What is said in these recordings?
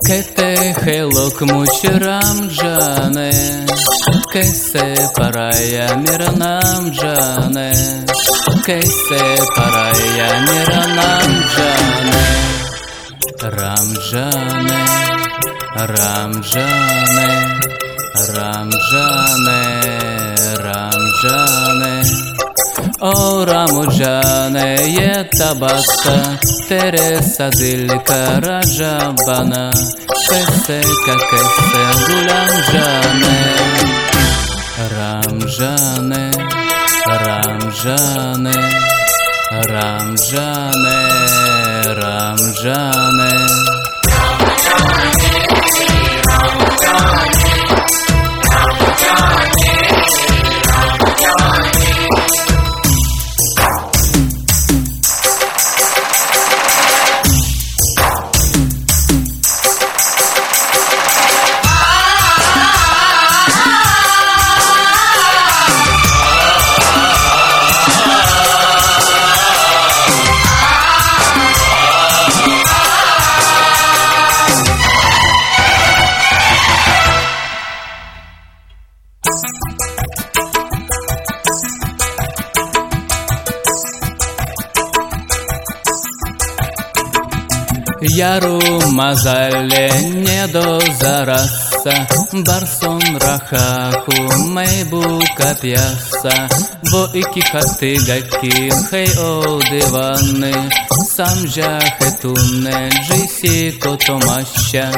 Kete helok muchiram jane, kese paraya miranam jane, kese paraya miranam jane, Ram jane, Ram jane, Ram jane, Ram jane. O Ramujane ye tabasta Teresa dilka rajabana Kese kakese gulanjane Ramjane, Ramjane, Ramjane, Ramjane Яру мазале не до зараса, Барсон рахаху мейбу капьяса, Во ики хаты гаки хей о диваны, Сам жахетуне джиси котомаща.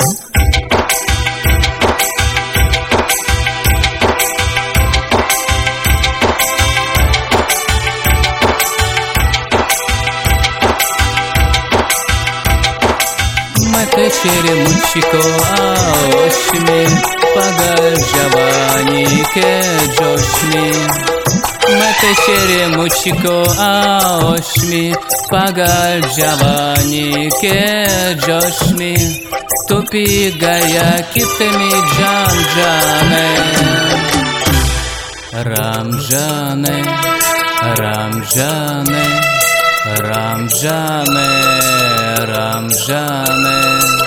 Mete черемучико аошми, Пагаль жавани ке джошми. Mete черемучико аошми, Пагаль жавани ке джошми. Тупи гая киптеми джанджане. Рамджане, Рамджане, Рамджане, Рамджане.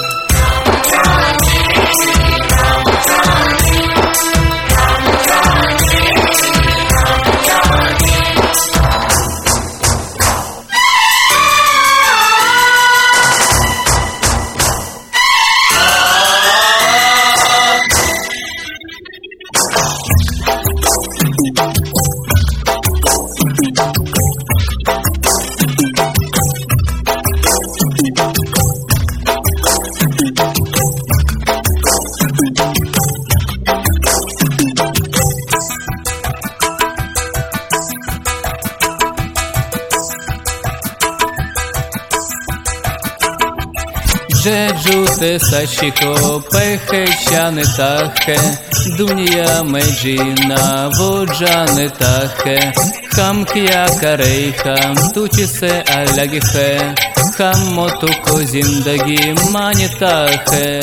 Джеджуте сачико пехе чане тахе, Дуния меджина воджане тахе, Хам кия карейхам тучисе алягихе, Хам мотуко зиндаги мани тахе.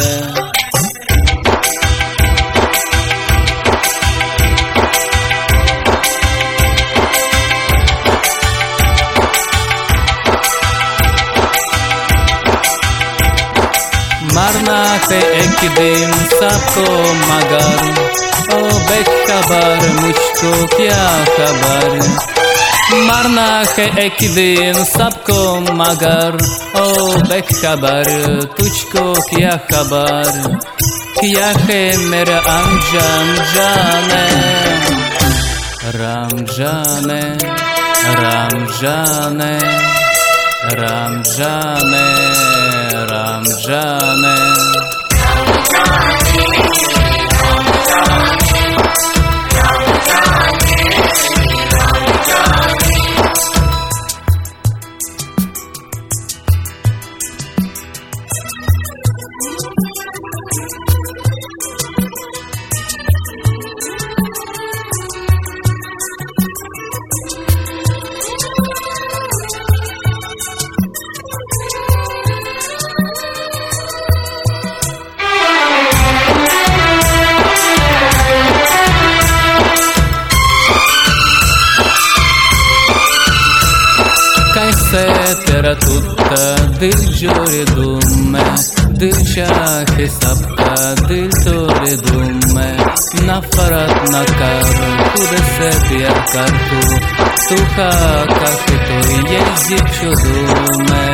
Marna te ekdim sabko magar, O bek khabar mujhko kya khabar. Marna te ekdim sabko magar, O bek khabar tujhko kya khabar. Kya hai mera anjam jane. Ram jane, Ram jane, Ram jane, Ram jane. Tera tutta dil giore dumme, दिल चाहे सबका दिल तोड़ दूं मैं, नफरत न कर खुद से प्यार कर तू कहे तो ये जिद छोड़ूं मैं।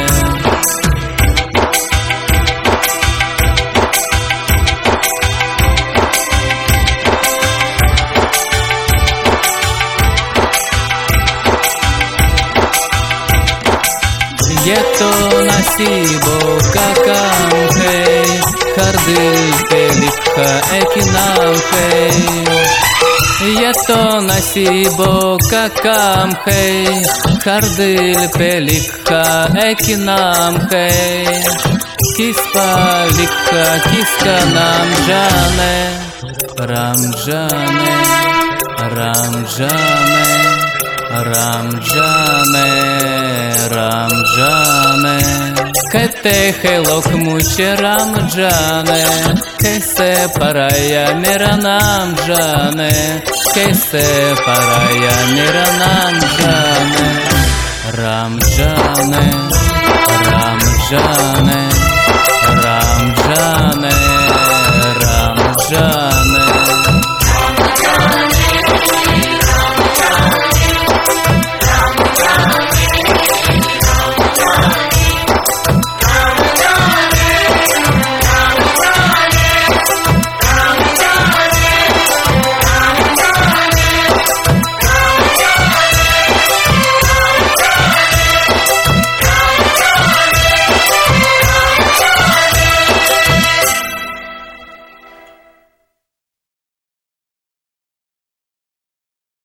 ये तो नसीबों का काम है, हर दिल पे लिखा एक नाम है। ये तो नसीबों का काम है, हर दिल पे लिखा एक नाम है। किस पर लिखा किसका नाम जाने, राम जाने, राम जाने, राम जाने, राम जाने। कहते हैं लोग मुझे राम जाने, कैसे पराया मेरा नाम जाने, कैसे पराया मेरा नाम जाने। राम जाने, राम जाने।